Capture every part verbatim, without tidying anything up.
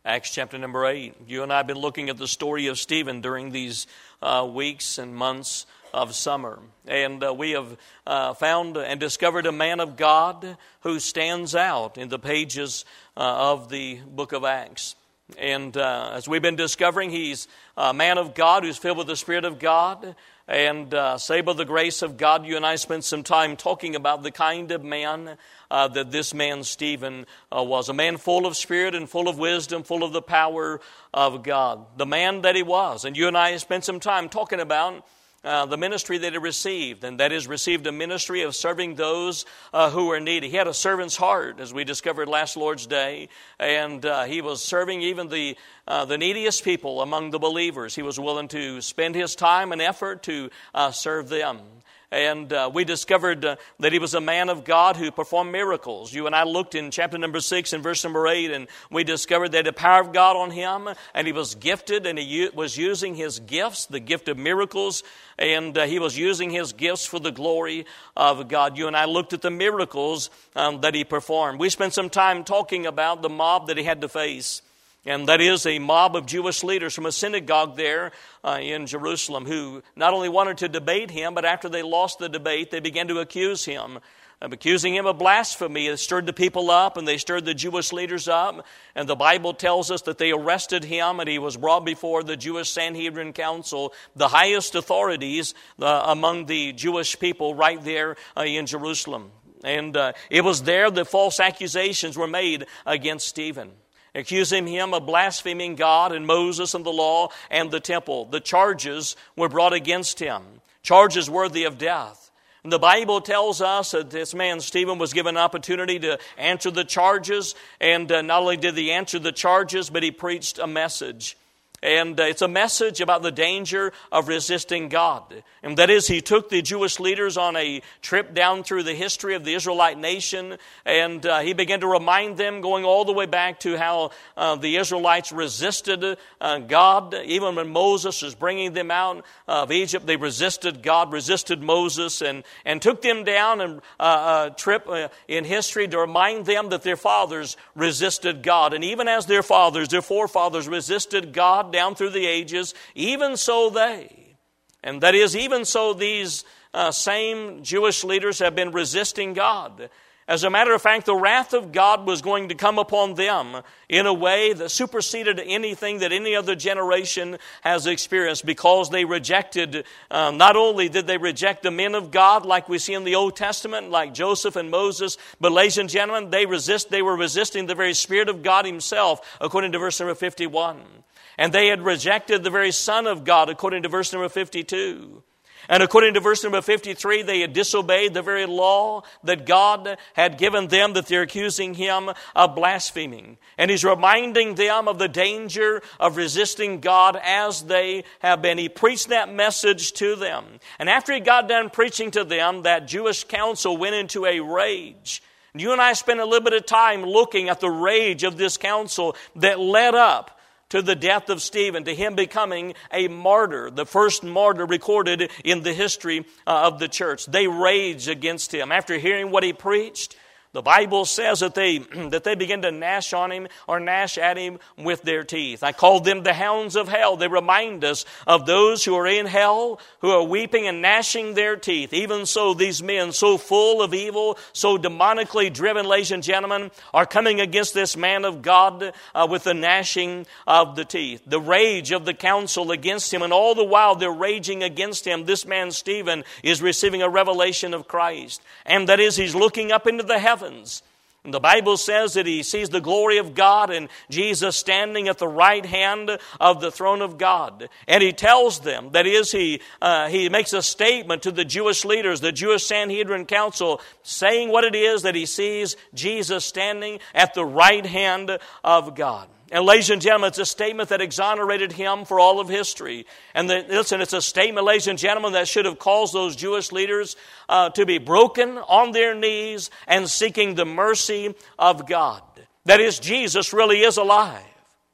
Acts chapter number eight. You and I have been looking at the story of Stephen during these uh, weeks and months of summer. And uh, we have uh, found and discovered a man of God who stands out in the pages uh, of the book of Acts. And uh, as we've been discovering, he's a man of God who's filled with the Spirit of God. And uh, saved by the grace of God, you and I spent some time talking about the kind of man uh, that this man Stephen uh, was. A man full of spirit and full of wisdom, full of the power of God. The man that he was. And you and I spent some time talking about Uh, the ministry that he received, and that is received a ministry of serving those uh, who were needy. He had a servant's heart, as we discovered last Lord's Day, and uh, he was serving even the uh, the neediest people among the believers. He was willing to spend his time and effort to uh, serve them. And uh, we discovered uh, that he was a man of God who performed miracles. You and I looked in chapter number six and verse number eight, and we discovered that the power of God on him, and he was gifted, and he u- was using his gifts, the gift of miracles, and uh, he was using his gifts for the glory of God. You and I looked at the miracles um, that he performed. We spent some time talking about the mob that he had to face. And that is a mob of Jewish leaders from a synagogue there uh, in Jerusalem who not only wanted to debate him, but after they lost the debate, they began to accuse him, of accusing him of blasphemy. It stirred the people up, and they stirred the Jewish leaders up. And the Bible tells us that they arrested him, and he was brought before the Jewish Sanhedrin Council, the highest authorities uh, among the Jewish people right there uh, in Jerusalem. And uh, it was there that false accusations were made against Stephen, accusing him of blaspheming God and Moses and the law and the temple. The charges were brought against him, charges worthy of death. And the Bible tells us that this man Stephen was given an opportunity to answer the charges, and uh, not only did he answer the charges, but he preached a message. And uh, it's a message about the danger of resisting God. And that is, he took the Jewish leaders on a trip down through the history of the Israelite nation. And uh, he began to remind them, going all the way back to how uh, the Israelites resisted uh, God. Even when Moses was bringing them out of Egypt, they resisted God, resisted Moses, and, and took them down and, uh, a trip uh, in history to remind them that their fathers resisted God. And even as their fathers, their forefathers resisted God down through the ages, even so they. And that is, even so these uh, same Jewish leaders have been resisting God. As a matter of fact, the wrath of God was going to come upon them in a way that superseded anything that any other generation has experienced, because they rejected, um, not only did they reject the men of God like we see in the Old Testament, like Joseph and Moses, but ladies and gentlemen, they resist. They were resisting the very Spirit of God himself, according to verse number fifty-one. And they had rejected the very Son of God, according to verse number fifty-two. And according to verse number fifty-three, they had disobeyed the very law that God had given them, that they're accusing him of blaspheming. And he's reminding them of the danger of resisting God as they have been. He preached that message to them. And after he got done preaching to them, that Jewish council went into a rage. And you and I spent a little bit of time looking at the rage of this council that led up to the death of Stephen, to him becoming a martyr, the first martyr recorded in the history uh, of the church. They raged against him. After hearing what he preached, the Bible says that they that they began to gnash on him or gnash at him with their teeth. I called them the hounds of hell. They remind us of those who are in hell, who are weeping and gnashing their teeth. Even so, these men, so full of evil, so demonically driven, ladies and gentlemen, are coming against this man of God uh, with the gnashing of the teeth. The rage of the council against him, and all the while they're raging against him, this man Stephen is receiving a revelation of Christ. And that is, he's looking up into the heavens. And the Bible says that he sees the glory of God and Jesus standing at the right hand of the throne of God. And he tells them, that is, he uh, he makes a statement to the Jewish leaders, the Jewish Sanhedrin Council, saying what it is that he sees Jesus standing at the right hand of God. And ladies and gentlemen, it's a statement that exonerated him for all of history. And the, listen, it's a statement, ladies and gentlemen, that should have caused those Jewish leaders uh, to be broken on their knees and seeking the mercy of God. That is, Jesus really is alive,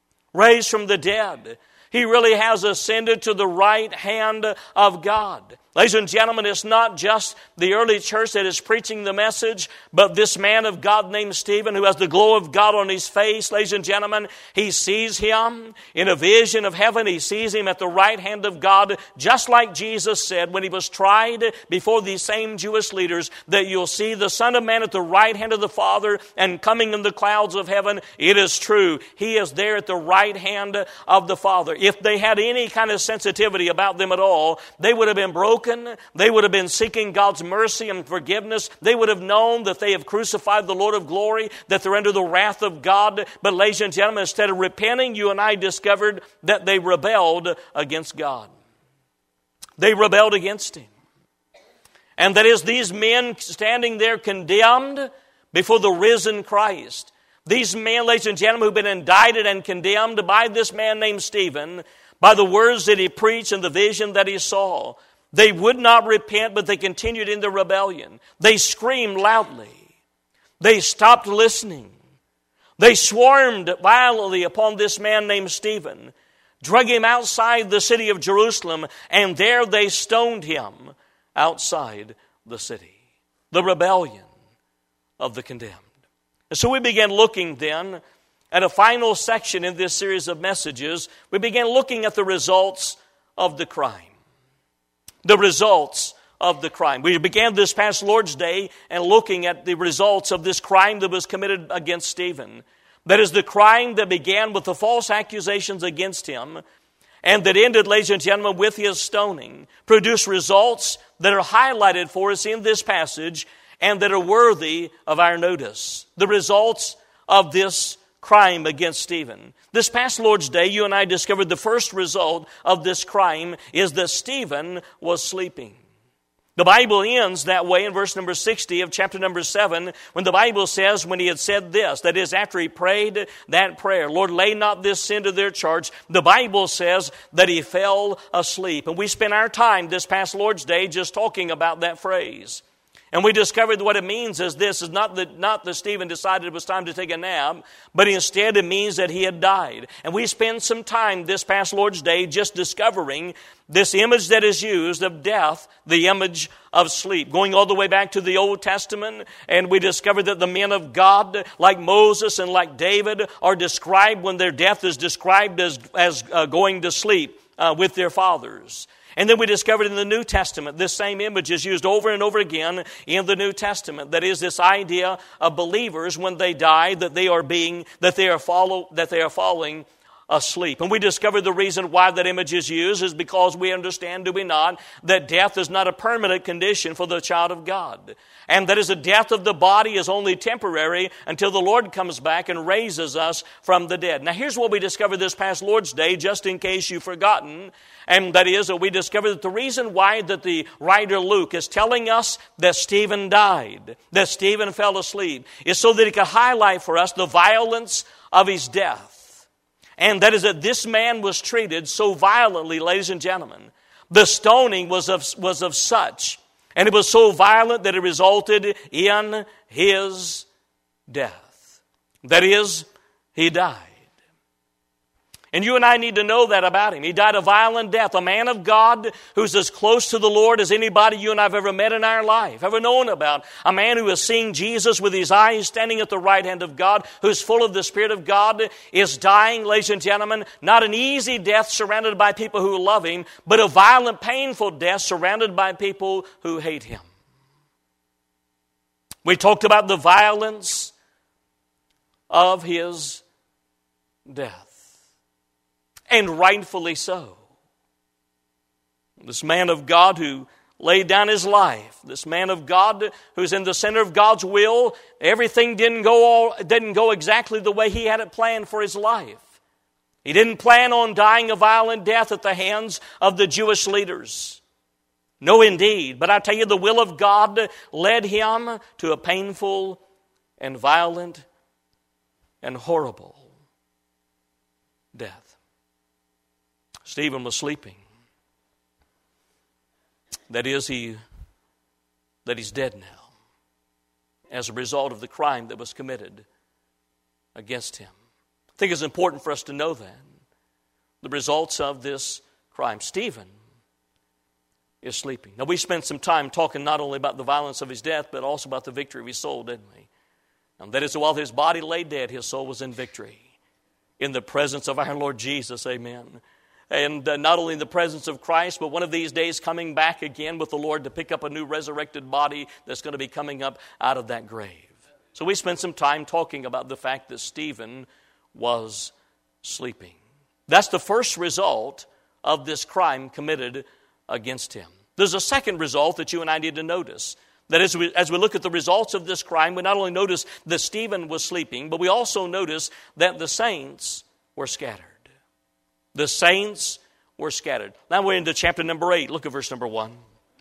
raised from the dead. He really has ascended to the right hand of God. Ladies and gentlemen, it's not just the early church that is preaching the message, but this man of God named Stephen, who has the glow of God on his face, ladies and gentlemen, he sees him in a vision of heaven. He sees him at the right hand of God, just like Jesus said when he was tried before these same Jewish leaders, that you'll see the Son of Man at the right hand of the Father and coming in the clouds of heaven. It is true. He is there at the right hand of the Father. If they had any kind of sensitivity about them at all, they would have been broken. They would have been seeking God's mercy and forgiveness. They would have known that they have crucified the Lord of glory, that they're under the wrath of God. But ladies and gentlemen, instead of repenting, you and I discovered that they rebelled against God. They rebelled against Him. And that is these men standing there condemned before the risen Christ. These men, ladies and gentlemen, who've been indicted and condemned by this man named Stephen, by the words that he preached and the vision that he saw. They would not repent, but they continued in their rebellion. They screamed loudly. They stopped listening. They swarmed violently upon this man named Stephen, drug him outside the city of Jerusalem, and there they stoned him outside the city. The rebellion of the condemned. And so we began looking then at a final section in this series of messages. We began looking at the results of the crime. The results of the crime. We began this past Lord's Day and looking at the results of this crime that was committed against Stephen. That is the crime that began with the false accusations against him and that ended, ladies and gentlemen, with his stoning. Produced results that are highlighted for us in this passage and that are worthy of our notice. The results of this crime against Stephen. This past Lord's Day, you and I discovered the first result of this crime is that Stephen was sleeping. The Bible ends that way in verse number sixty of chapter number seven, when the Bible says, when he had said this, that is, after he prayed that prayer, Lord, lay not this sin to their charge, the Bible says that he fell asleep. And we spent our time this past Lord's Day just talking about that phrase. And we discovered what it means is this, is not that, not that Stephen decided it was time to take a nap, but instead it means that he had died. And we spent some time this past Lord's Day just discovering this image that is used of death, the image of sleep. Going all the way back to the Old Testament, and we discovered that the men of God, like Moses and like David, are described when their death is described as, as uh, going to sleep uh, with their fathers. And then we discovered in the New Testament, this same image is used over and over again in the New Testament. That is this idea of believers when they die, that they are being, that they are follow, that they are falling asleep. And we discovered the reason why that image is used is because we understand, do we not, that death is not a permanent condition for the child of God. And that is the death of the body is only temporary until the Lord comes back and raises us from the dead. Now here's what we discovered this past Lord's Day, just in case you've forgotten. And that is that we discovered that the reason why that the writer Luke is telling us that Stephen died, that Stephen fell asleep, is so that he could highlight for us the violence of his death. And that is that this man was treated so violently, ladies and gentlemen. The stoning was of, was of such, and it was so violent that it resulted in his death. That is, he died. And you and I need to know that about him. He died a violent death. A man of God who's as close to the Lord as anybody you and I have ever met in our life, ever known about. A man who has seen Jesus with his eyes standing at the right hand of God, who's full of the Spirit of God, is dying, ladies and gentlemen. Not an easy death surrounded by people who love him, but a violent, painful death surrounded by people who hate him. We talked about the violence of his death. And rightfully so. This man of God who laid down his life, this man of God who's in the center of God's will, everything didn't go all, didn't go exactly the way he had it planned for his life. He didn't plan on dying a violent death at the hands of the Jewish leaders. No, indeed. But I tell you, the will of God led him to a painful and violent and horrible death. Stephen was sleeping. That is, he, that he's dead now as a result of the crime that was committed against him. I think it's important for us to know that. The results of this crime. Stephen is sleeping. Now, we spent some time talking not only about the violence of his death, but also about the victory of his soul, didn't we? And that is, while his body lay dead, his soul was in victory in the presence of our Lord Jesus. Amen. And uh, not only in the presence of Christ, but one of these days coming back again with the Lord to pick up a new resurrected body that's going to be coming up out of that grave. So we spent some time talking about the fact that Stephen was sleeping. That's the first result of this crime committed against him. There's a second result that you and I need to notice. That as we, as we look at the results of this crime, we not only notice that Stephen was sleeping, but we also notice that the saints were scattered. The saints were scattered. Now we're into chapter number eight. Look at verse number one.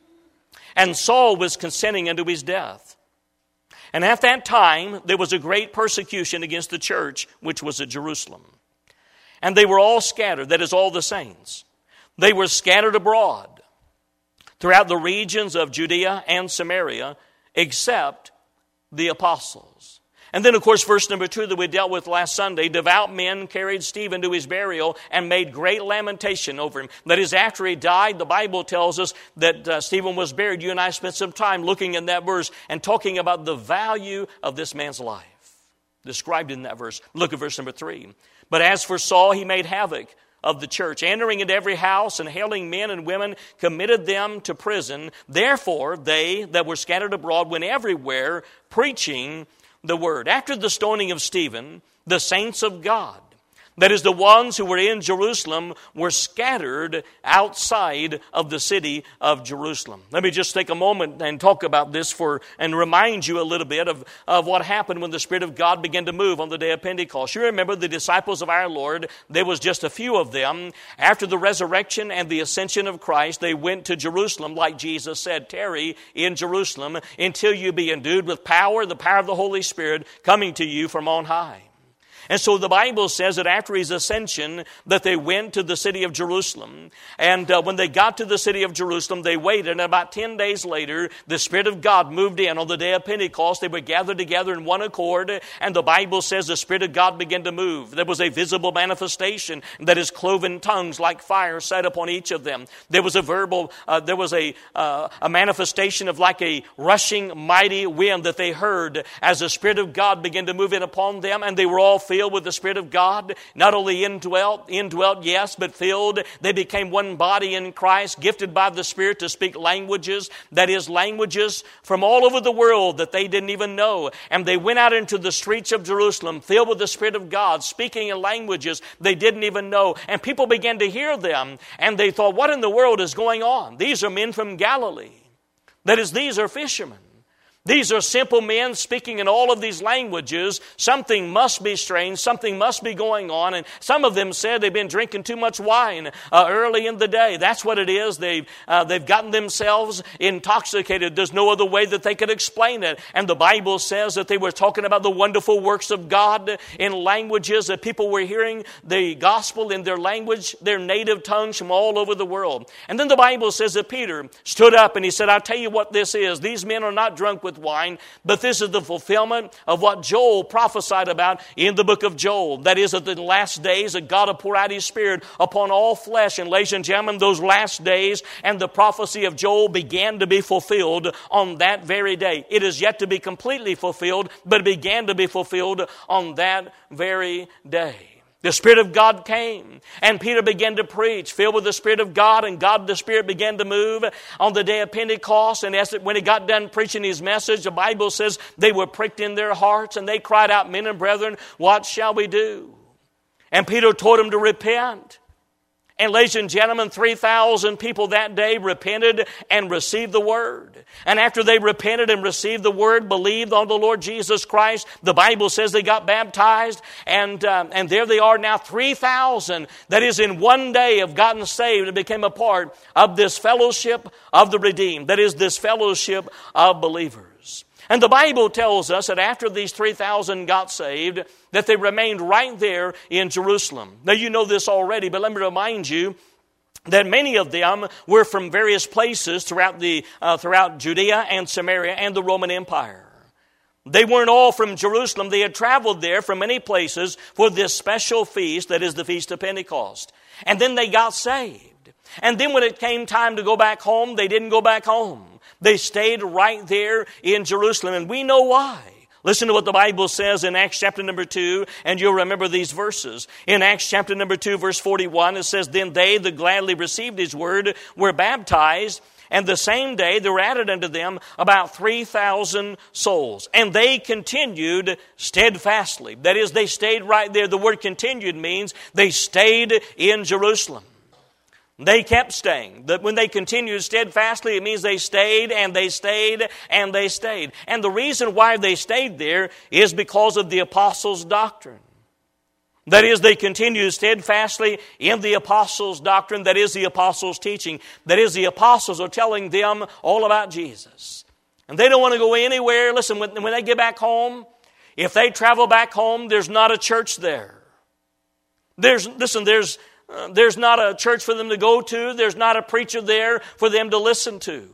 And Saul was consenting unto his death. And at that time there was a great persecution against the church, which was at Jerusalem. And they were all scattered, that is, all the saints. They were scattered abroad throughout the regions of Judea and Samaria, except the apostles. And then, of course, verse number two that we dealt with last Sunday, devout men carried Stephen to his burial and made great lamentation over him. That is, after he died, the Bible tells us that uh, Stephen was buried. You and I spent some time looking in that verse and talking about the value of this man's life, described in that verse. Look at verse number three. But as for Saul, he made havoc of the church, entering into every house and hailing men and women, committed them to prison. Therefore, they that were scattered abroad went everywhere preaching the word. After the stoning of Stephen, the saints of God, that is, the ones who were in Jerusalem, were scattered outside of the city of Jerusalem. Let me just take a moment and talk about this for and remind you a little bit of, of what happened when the Spirit of God began to move on the day of Pentecost. You remember the disciples of our Lord, there was just a few of them. After the resurrection and the ascension of Christ, they went to Jerusalem, like Jesus said, tarry in Jerusalem until you be endued with power, the power of the Holy Spirit coming to you from on high. And so the Bible says that after his ascension, that they went to the city of Jerusalem. And uh, when they got to the city of Jerusalem, they waited. And about ten days later, the Spirit of God moved in. On the day of Pentecost, they were gathered together in one accord. And the Bible says the Spirit of God began to move. There was a visible manifestation that is cloven tongues like fire sat upon each of them. There was a verbal, uh, there was a, uh, a manifestation of like a rushing mighty wind that they heard as the Spirit of God began to move in upon them. And they were all filled Filled with the Spirit of God, not only indwelt, indwelt, yes, but filled. They became one body in Christ, gifted by the Spirit to speak languages, that is, languages from all over the world that they didn't even know. And they went out into the streets of Jerusalem, filled with the Spirit of God, speaking in languages they didn't even know. And people began to hear them, and they thought, what in the world is going on? These are men from Galilee. That is, these are fishermen. These are simple men speaking in all of these languages. Something must be strange. Something must be going on. And some of them said they've been drinking too much wine uh, early in the day. That's what it is. They've, uh, they've gotten themselves intoxicated. There's no other way that they could explain it. And the Bible says that they were talking about the wonderful works of God in languages that people were hearing the gospel in their language, their native tongues from all over the world. And then the Bible says that Peter stood up and he said, I'll tell you what this is. These men are not drunk with wine, but this is the fulfillment of what Joel prophesied about in the book of Joel. That is, that in the last days that God will pour out His Spirit upon all flesh. And ladies and gentlemen, those last days and the prophecy of Joel began to be fulfilled on that very day. It is yet to be completely fulfilled, but it began to be fulfilled on that very day. The Spirit of God came, and Peter began to preach, filled with the Spirit of God, and God the Spirit began to move on the day of Pentecost. And as it, when he got done preaching his message, the Bible says they were pricked in their hearts, and they cried out, men and brethren, what shall we do? And Peter told them to repent. And ladies and gentlemen, three thousand people that day repented and received the Word. And after they repented and received the Word, believed on the Lord Jesus Christ, the Bible says they got baptized. And um, and there they are now, three thousand, that is in one day, have gotten saved and became a part of this fellowship of the redeemed. That is this fellowship of believers. And the Bible tells us that after these three thousand got saved, that they remained right there in Jerusalem. Now you know this already, but let me remind you that many of them were from various places throughout the uh, throughout Judea and Samaria and the Roman Empire. They weren't all from Jerusalem. They had traveled there from many places for this special feast that is the Feast of Pentecost. And then they got saved. And then when it came time to go back home, they didn't go back home. They stayed right there in Jerusalem, and we know why. Listen to what the Bible says in Acts chapter number two, and you'll remember these verses. In Acts chapter number two, verse forty-one, it says, Then they that gladly received his word were baptized, and the same day there were added unto them about three thousand souls. And they continued steadfastly. That is, they stayed right there. The word continued means they stayed in Jerusalem. They kept staying. That when they continued steadfastly, it means they stayed and they stayed and they stayed. And the reason why they stayed there is because of the apostles' doctrine. That is, they continued steadfastly in the apostles' doctrine. That is, the apostles' teaching. That is, the apostles are telling them all about Jesus. And they don't want to go anywhere. Listen, when, when they get back home, if they travel back home, there's not a church there. There's, listen, there's... Uh, there's not a church for them to go to. There's not a preacher there for them to listen to.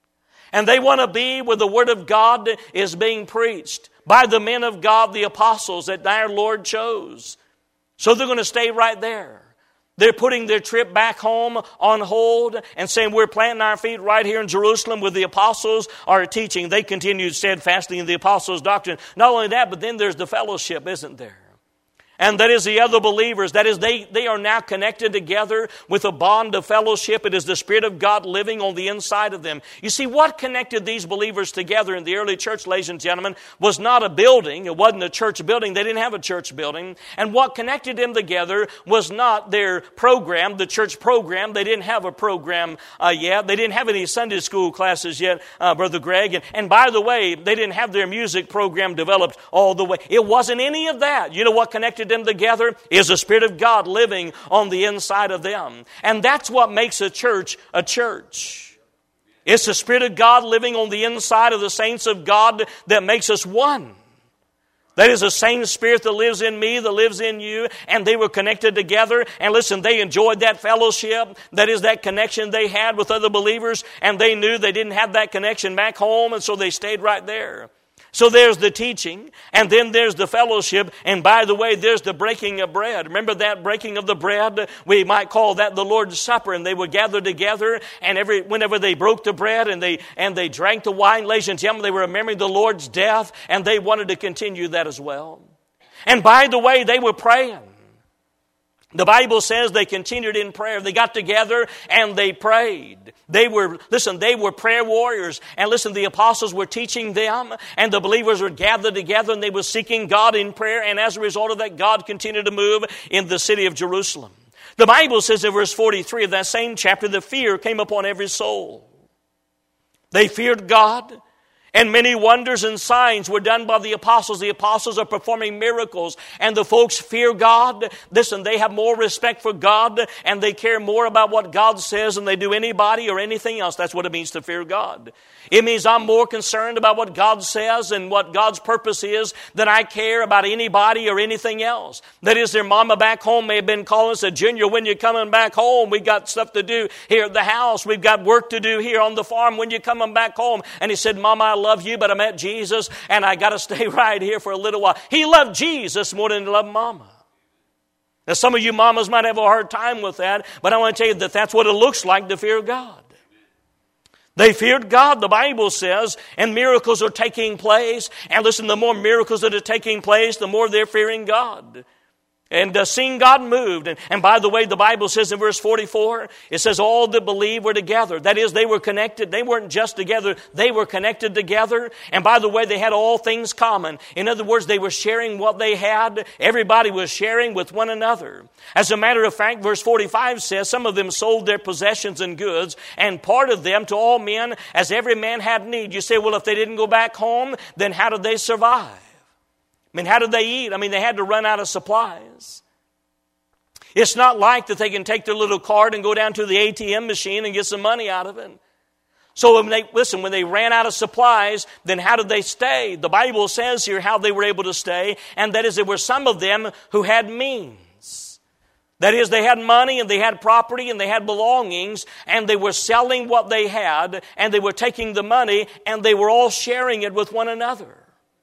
And they want to be where the Word of God is being preached by the men of God, the apostles that our Lord chose. So they're going to stay right there. They're putting their trip back home on hold and saying, we're planting our feet right here in Jerusalem where the apostles are teaching. They continued steadfastly in the apostles' doctrine. Not only that, but then there's the fellowship, isn't there? And that is the other believers. That is, they, they are now connected together with a bond of fellowship. It is the Spirit of God living on the inside of them. You see, what connected these believers together in the early church, ladies and gentlemen, was not a building. It wasn't a church building. They didn't have a church building. And what connected them together was not their program, the church program. They didn't have a program uh, yet. They didn't have any Sunday school classes yet, uh, Brother Greg. And, and by the way, they didn't have their music program developed all the way. It wasn't any of that. You know what connected them together is the Spirit of God living on the inside of them. And that's what makes a church a church. It's the Spirit of God living on the inside of the saints of God that makes us one. That is the same Spirit that lives in me, that lives in you, and they were connected together. And listen, they enjoyed that fellowship. That is that connection they had with other believers, and they knew they didn't have that connection back home, and so they stayed right there. So there's the teaching, and then there's the fellowship, and by the way, there's the breaking of bread. Remember that breaking of the bread? We might call that the Lord's Supper, and they would gather together, and every whenever they broke the bread and they and they drank the wine, ladies and gentlemen, they were remembering the Lord's death, and they wanted to continue that as well. And by the way, they were praying. The Bible says they continued in prayer. They got together and they prayed. They were, listen, they were prayer warriors. And listen, the apostles were teaching them, and the believers were gathered together, and they were seeking God in prayer. And as a result of that, God continued to move in the city of Jerusalem. The Bible says in verse forty-three of that same chapter, the fear came upon every soul. They feared God. And many wonders and signs were done by the apostles. The apostles are performing miracles. And the folks fear God. Listen, they have more respect for God, and they care more about what God says than they do anybody or anything else. That's what it means to fear God. It means I'm more concerned about what God says and what God's purpose is than I care about anybody or anything else. That is, their mama back home may have been calling and said, Junior, when you're coming back home, we got stuff to do here at the house. We've got work to do here on the farm. When you're coming back home? And he said, Mama, I love you, but I met Jesus, and I got to stay right here for a little while. He loved Jesus more than he loved Mama. Now, some of you mamas might have a hard time with that, but I want to tell you that that's what it looks like to fear God. They feared God, the Bible says, and miracles are taking place. And listen, the more miracles that are taking place, the more they're fearing God. And uh, seeing God moved. And, and by the way, the Bible says in verse forty-four, it says all that believe were together. That is, they were connected. They weren't just together. They were connected together. And by the way, they had all things common. In other words, they were sharing what they had. Everybody was sharing with one another. As a matter of fact, verse forty-five says, some of them sold their possessions and goods and parted them to all men as every man had need. You say, well, if they didn't go back home, then how did they survive? I mean, how did they eat? I mean, they had to run out of supplies. It's not like that they can take their little card and go down to the A T M machine and get some money out of it. So when they, listen, when they ran out of supplies, then how did they stay? The Bible says here how they were able to stay, and that is there were some of them who had means. That is, they had money and they had property and they had belongings, and they were selling what they had, and they were taking the money, and they were all sharing it with one another.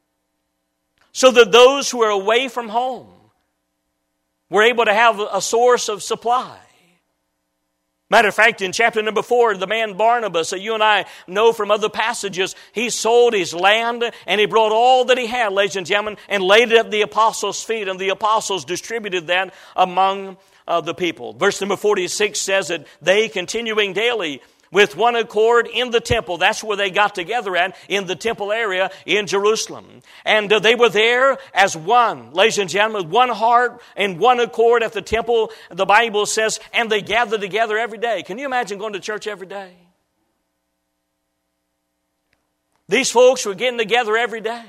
So that those who are away from home were able to have a source of supply. Matter of fact, in chapter number four, the man Barnabas, that you and I know from other passages, he sold his land and he brought all that he had, ladies and gentlemen, and laid it at the apostles' feet, and the apostles distributed that among uh, the people. Verse number forty-six says that they, continuing daily with one accord in the temple. That's where they got together at, in the temple area in Jerusalem. And uh, they were there as one, ladies and gentlemen, with one heart and one accord at the temple, the Bible says, and they gathered together every day. Can you imagine going to church every day? These folks were getting together every day.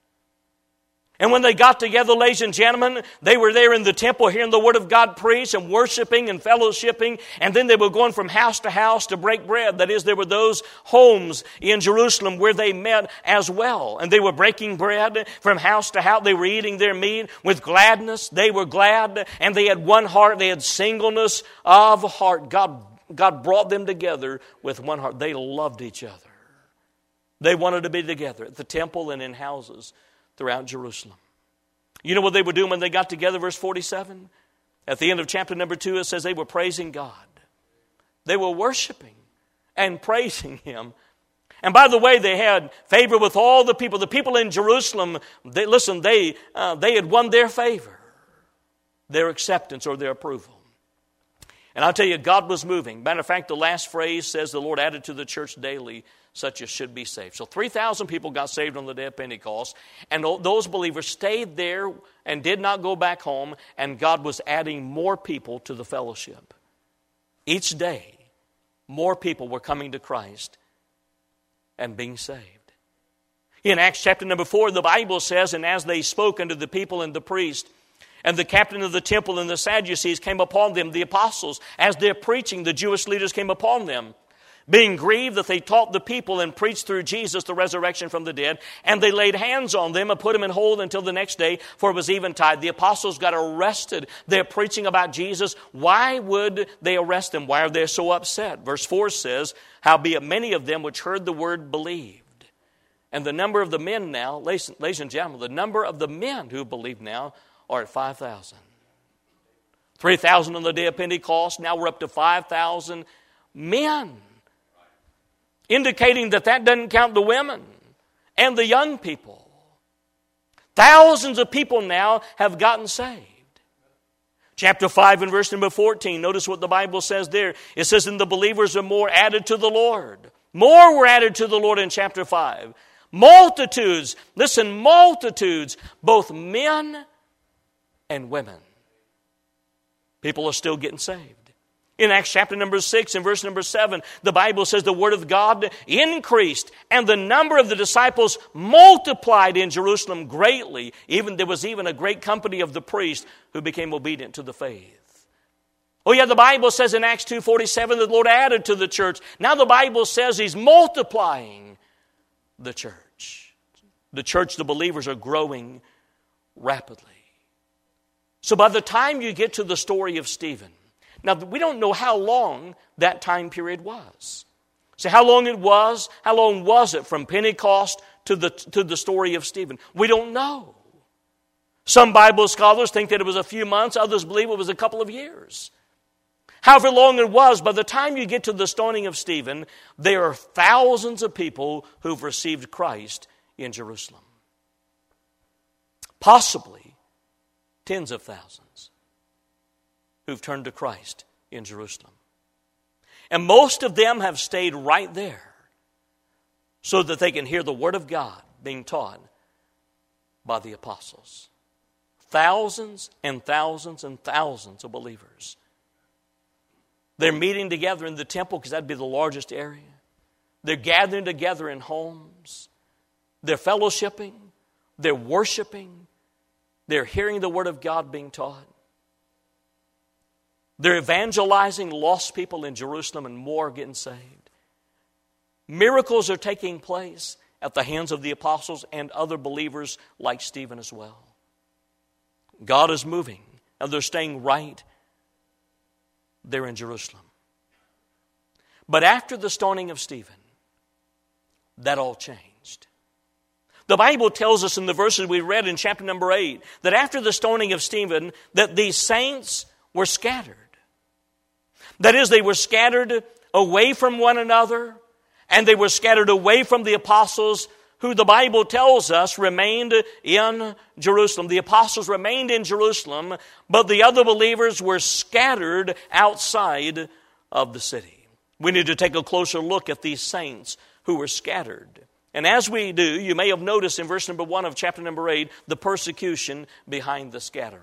And when they got together, ladies and gentlemen, they were there in the temple hearing the Word of God preached and worshiping and fellowshipping. And then they were going from house to house to break bread. That is, there were those homes in Jerusalem where they met as well. And they were breaking bread from house to house. They were eating their meat with gladness. They were glad. And they had one heart. They had singleness of heart. God, God brought them together with one heart. They loved each other. They wanted to be together at the temple and in houses throughout Jerusalem. You know what they were doing when they got together, verse forty-seven? At the end of chapter number two, it says they were praising God. They were worshiping and praising Him. And by the way, they had favor with all the people. The people in Jerusalem, they, listen, they, uh, they had won their favor, their acceptance or their approval. And I'll tell you, God was moving. Matter of fact, the last phrase says the Lord added to the church daily such as should be saved. So three thousand people got saved on the day of Pentecost, and those believers stayed there and did not go back home, and God was adding more people to the fellowship. Each day, more people were coming to Christ and being saved. In Acts chapter number four, the Bible says, and as they spoke unto the people and the priest, and the captain of the temple and the Sadducees came upon them, the apostles, as they're preaching, the Jewish leaders came upon them, being grieved that they taught the people and preached through Jesus the resurrection from the dead. And they laid hands on them and put them in hold until the next day, for it was eventide. The apostles got arrested. They're preaching about Jesus. Why would they arrest them? Why are they so upset? Verse four says, howbeit many of them which heard the word believed. And the number of the men now, ladies and gentlemen, the number of the men who believe now are at five thousand. three thousand on the day of Pentecost. Now we're up to five thousand men. Indicating that that doesn't count the women and the young people. Thousands of people now have gotten saved. Chapter five and verse number fourteen, notice what the Bible says there. It says, and the believers are more added to the Lord. More were added to the Lord in chapter five. Multitudes, listen, multitudes, both men and women. People are still getting saved. In Acts chapter number six and verse number seven, the Bible says the word of God increased and the number of the disciples multiplied in Jerusalem greatly. Even there was even a great company of the priests who became obedient to the faith. Oh yeah, the Bible says in Acts two forty-seven that the Lord added to the church. Now the Bible says He's multiplying the church. The church, the believers are growing rapidly. So by the time you get to the story of Stephen, now, we don't know how long that time period was. So how long it was, how long was it from Pentecost to the, to the story of Stephen? We don't know. Some Bible scholars think that it was a few months. Others believe it was a couple of years. However long it was, by the time you get to the stoning of Stephen, there are thousands of people who've received Christ in Jerusalem. Possibly tens of thousands who've turned to Christ in Jerusalem. And most of them have stayed right there so that they can hear the Word of God being taught by the apostles. Thousands and thousands and thousands of believers. They're meeting together in the temple because that'd be the largest area. They're gathering together in homes. They're fellowshipping. They're worshiping. They're hearing the Word of God being taught. They're evangelizing lost people in Jerusalem and more are getting saved. Miracles are taking place at the hands of the apostles and other believers like Stephen as well. God is moving and they're staying right there in Jerusalem. But after the stoning of Stephen, that all changed. The Bible tells us in the verses we read in chapter number eight that after the stoning of Stephen, that these saints were scattered. That is, they were scattered away from one another, and they were scattered away from the apostles, who the Bible tells us remained in Jerusalem. The apostles remained in Jerusalem, but the other believers were scattered outside of the city. We need to take a closer look at these saints who were scattered. And as we do, you may have noticed in verse number one of chapter number eight, the persecution behind the scattering.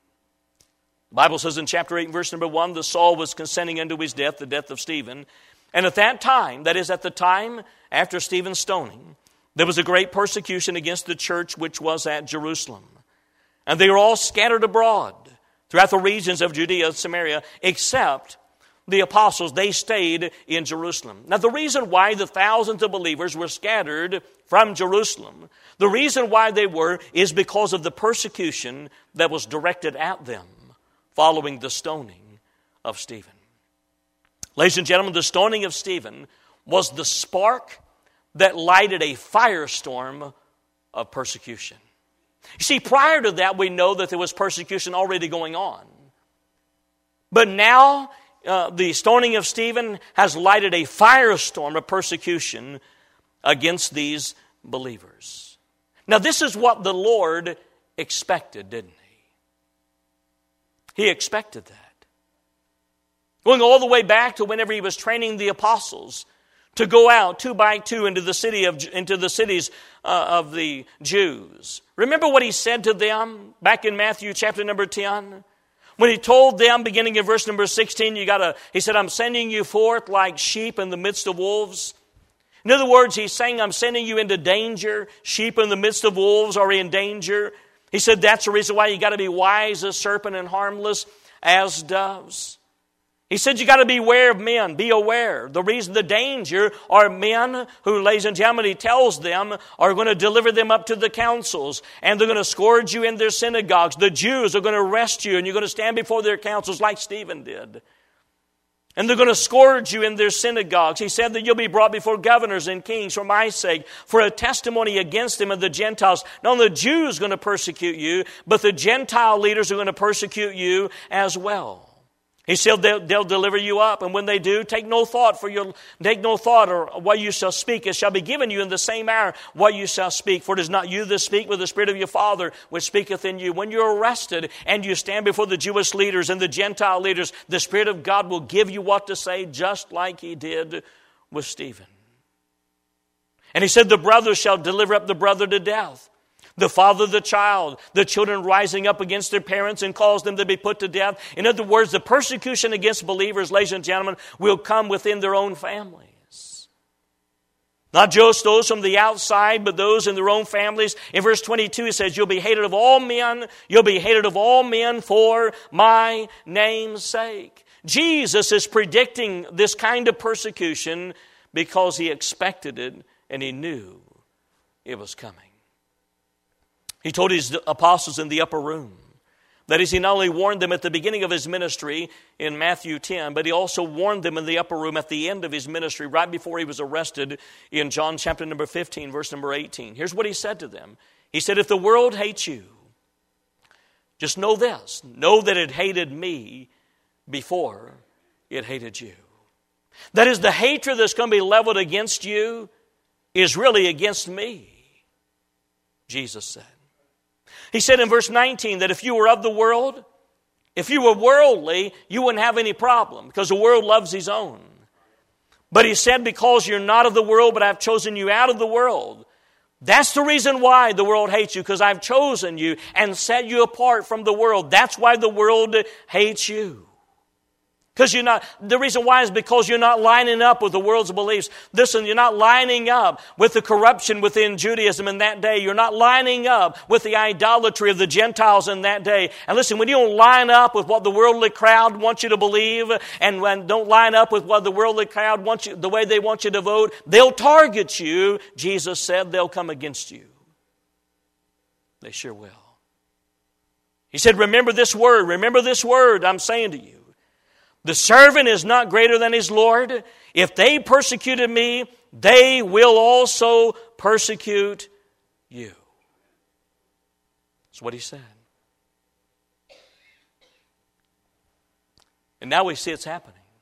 The Bible says in chapter eight, verse number one, that Saul was consenting unto his death, the death of Stephen. And at that time, that is at the time after Stephen's stoning, there was a great persecution against the church which was at Jerusalem. And they were all scattered abroad throughout the regions of Judea and Samaria, except the apostles. They stayed in Jerusalem. Now, the reason why the thousands of believers were scattered from Jerusalem, the reason why they were, is because of the persecution that was directed at them following the stoning of Stephen. Ladies and gentlemen, the stoning of Stephen was the spark that lighted a firestorm of persecution. You see, prior to that, we know that there was persecution already going on. But now, uh, the stoning of Stephen has lighted a firestorm of persecution against these believers. Now, this is what the Lord expected, didn't He? He expected that. Going all the way back to whenever He was training the apostles to go out two by two into the city of into the cities uh, of the Jews. Remember what He said to them back in Matthew chapter number ten? When He told them, beginning in verse number sixteen, you gotta, He said, I'm sending you forth like sheep in the midst of wolves. In other words, He's saying, I'm sending you into danger. Sheep in the midst of wolves are in danger. He said, that's the reason why you got to be wise as serpent and harmless as doves. He said, you got to beware of men. Be aware. The reason, the danger are men who, ladies and gentlemen, He tells them, are going to deliver them up to the councils. And they're going to scourge you in their synagogues. The Jews are going to arrest you. And you're going to stand before their councils like Stephen did. And they're going to scourge you in their synagogues. He said that you'll be brought before governors and kings for my sake, for a testimony against them and the Gentiles. Not only the Jews are going to persecute you, but the Gentile leaders are going to persecute you as well. He said they'll, they'll deliver you up, and when they do, take no thought for your take no thought or what you shall speak. It shall be given you in the same hour what you shall speak. For it is not you that speak, but the Spirit of your Father which speaketh in you. When you're arrested and you stand before the Jewish leaders and the Gentile leaders, the Spirit of God will give you what to say, just like He did with Stephen. And He said the brother shall deliver up the brother to death. The father, the child, the children rising up against their parents and cause them to be put to death. In other words, the persecution against believers, ladies and gentlemen, will come within their own families. Not just those from the outside, but those in their own families. In verse twenty-two, it says, you'll be hated of all men. You'll be hated of all men for my name's sake. Jesus is predicting this kind of persecution because He expected it and He knew it was coming. He told His apostles in the upper room. That is, He not only warned them at the beginning of His ministry in Matthew ten, but He also warned them in the upper room at the end of His ministry, right before He was arrested in John chapter number fifteen, verse number eighteen. Here's what He said to them. He said, if the world hates you, just know this. Know that it hated me before it hated you. That is, the hatred that's going to be leveled against you is really against me, Jesus said. He said in verse nineteen that if you were of the world, if you were worldly, you wouldn't have any problem because the world loves his own. But He said, because you're not of the world, but I've chosen you out of the world. That's the reason why the world hates you, because I've chosen you and set you apart from the world. That's why the world hates you. Because you're not, the reason why is because you're not lining up with the world's beliefs. Listen, you're not lining up with the corruption within Judaism in that day. You're not lining up with the idolatry of the Gentiles in that day. And listen, when you don't line up with what the worldly crowd wants you to believe, and when don't line up with what the worldly crowd wants you, the way they want you to vote, they'll target you. Jesus said they'll come against you. They sure will. He said, remember this word, remember this word I'm saying to you. The servant is not greater than his Lord. If they persecuted me, they will also persecute you. That's what He said. And now we see it's happening.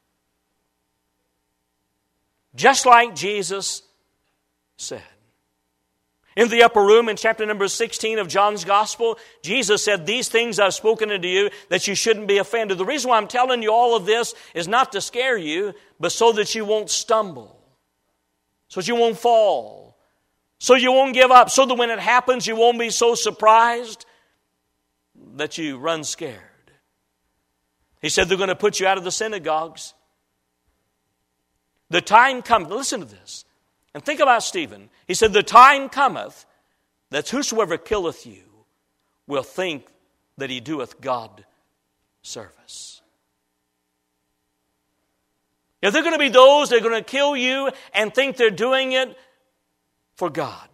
Just like Jesus said. In the upper room in chapter number sixteen of John's Gospel, Jesus said, "These things I've spoken unto you, that you shouldn't be offended." The reason why I'm telling you all of this is not to scare you, but so that you won't stumble, so that you won't fall, so you won't give up, so that when it happens, you won't be so surprised that you run scared. He said they're going to put you out of the synagogues. The time comes, listen to this, and think about Stephen. He said, "The time cometh that whosoever killeth you will think that he doeth God service." If there are going to be those that are going to kill you and think they're doing it for God.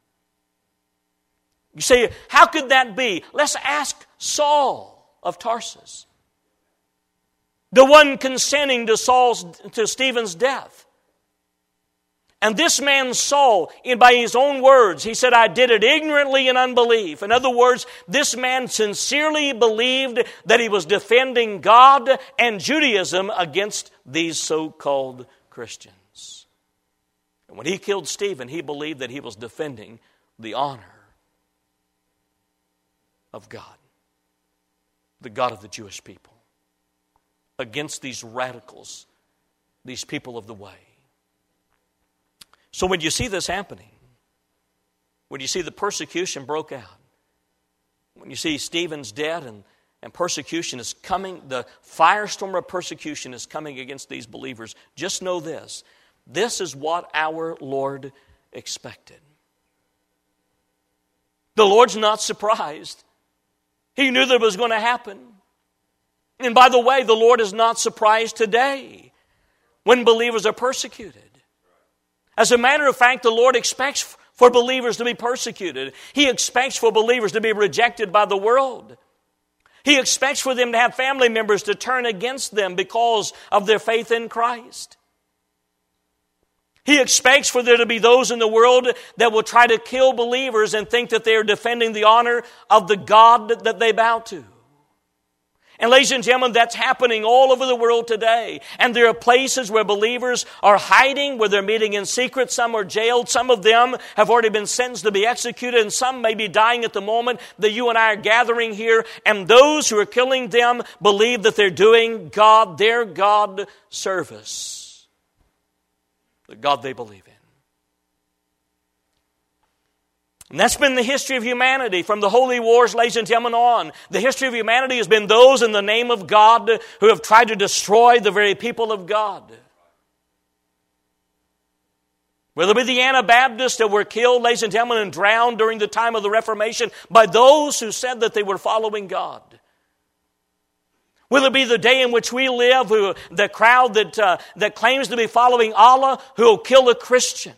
You say, how could that be? Let's ask Saul of Tarsus, the one consenting to Saul's to Stephen's death. And this man Saul, in by his own words, he said, "I did it ignorantly in unbelief." In other words, this man sincerely believed that he was defending God and Judaism against these so-called Christians. And when he killed Stephen, he believed that he was defending the honor of God, the God of the Jewish people, against these radicals, these people of the way. So when you see this happening, when you see the persecution broke out, when you see Stephen's dead and, and persecution is coming, the firestorm of persecution is coming against these believers, just know this. This is what our Lord expected. The Lord's not surprised. He knew that it was going to happen. And by the way, the Lord is not surprised today when believers are persecuted. As a matter of fact, the Lord expects for believers to be persecuted. He expects for believers to be rejected by the world. He expects for them to have family members to turn against them because of their faith in Christ. He expects for there to be those in the world that will try to kill believers and think that they are defending the honor of the God that they bow to. And ladies and gentlemen, that's happening all over the world today. And there are places where believers are hiding, where they're meeting in secret. Some are jailed. Some of them have already been sentenced to be executed. And some may be dying at the moment that you and I are gathering here. And those who are killing them believe that they're doing God, their God service. The God they believe in. And that's been the history of humanity from the holy wars, ladies and gentlemen, on. The history of humanity has been those in the name of God who have tried to destroy the very people of God. Whether it be the Anabaptists that were killed, ladies and gentlemen, and drowned during the time of the Reformation by those who said that they were following God. Will it be the day in which we live, who, the crowd that, uh, that claims to be following Allah, who will kill a Christian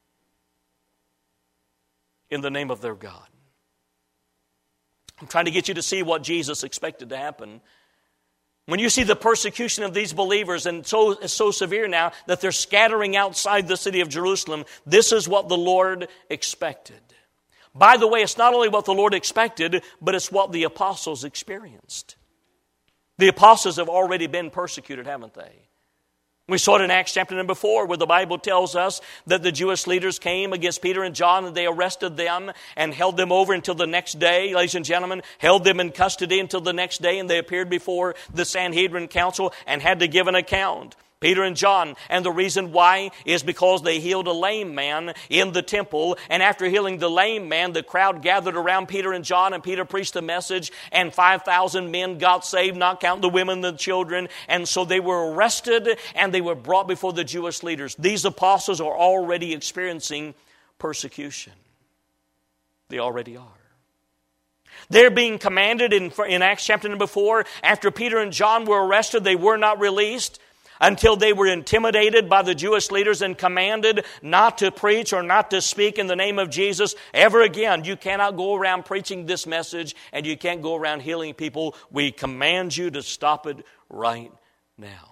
in the name of their God? I'm trying to get you to see what Jesus expected to happen. When you see the persecution of these believers, and so it's so severe now that they're scattering outside the city of Jerusalem, this is what the Lord expected. By the way, it's not only what the Lord expected, but it's what the apostles experienced. The apostles have already been persecuted, haven't they? We saw it in Acts chapter number four, where the Bible tells us that the Jewish leaders came against Peter and John, and they arrested them and held them over until the next day, ladies and gentlemen, held them in custody until the next day, and they appeared before the Sanhedrin council and had to give an account. Peter and John, and the reason why is because they healed a lame man in the temple, and after healing the lame man, the crowd gathered around Peter and John, and Peter preached the message, and five thousand men got saved, not counting the women and the children, and so they were arrested, and they were brought before the Jewish leaders. These apostles are already experiencing persecution. They already are. They're being commanded in, in Acts chapter number four, after Peter and John were arrested, they were not released until they were intimidated by the Jewish leaders and commanded not to preach or not to speak in the name of Jesus ever again. You cannot go around preaching this message, and you can't go around healing people. We command you to stop it right now.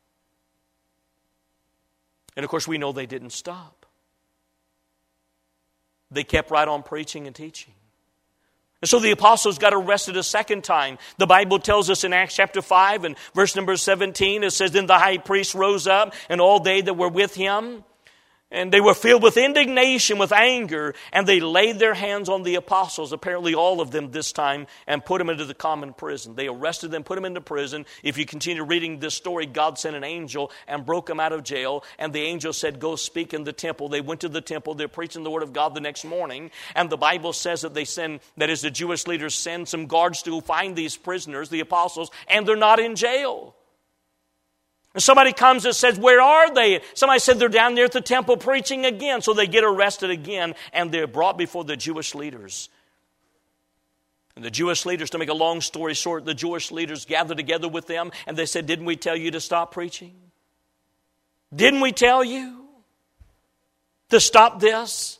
And of course, we know they didn't stop. They kept right on preaching and teaching. And so the apostles got arrested a second time. The Bible tells us in Acts chapter five and verse number seventeen, it says, "Then the high priest rose up, and all they that were with him, and they were filled with indignation, with anger, and they laid their hands on the apostles," apparently all of them this time, "and put them into the common prison." They arrested them, put them into prison. If you continue reading this story, God sent an angel and broke them out of jail. And the angel said, "Go speak in the temple." They went to the temple. They're preaching the word of God the next morning. And the Bible says that they send, that is, the Jewish leaders send some guards to find these prisoners, the apostles, and they're not in jail. And somebody comes and says, "Where are they?" Somebody said, "They're down there at the temple preaching again." So they get arrested again, and they're brought before the Jewish leaders. And the Jewish leaders, to make a long story short, the Jewish leaders gathered together with them, and they said, "Didn't we tell you to stop preaching? Didn't we tell you to stop this?